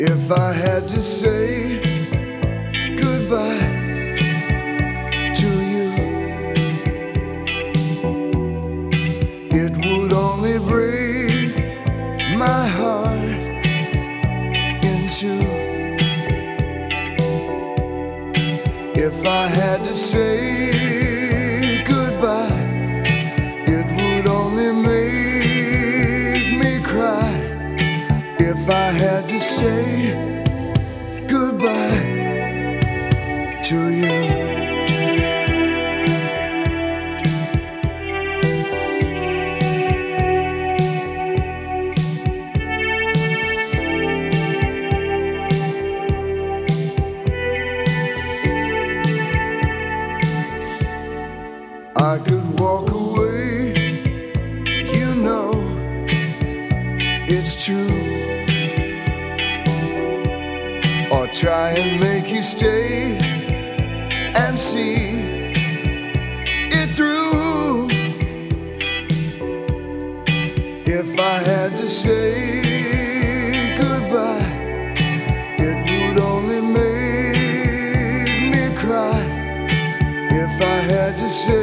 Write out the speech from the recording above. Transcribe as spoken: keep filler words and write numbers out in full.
If I had to say goodbye to you, it would only break my heart in two. If I had to say goodbye, it would only make me cry. If I had to say goodbye to you, I could walk away, you know it's true, or try and make you stay and see it through. If I had to say goodbye, it would only make me cry. If I had to say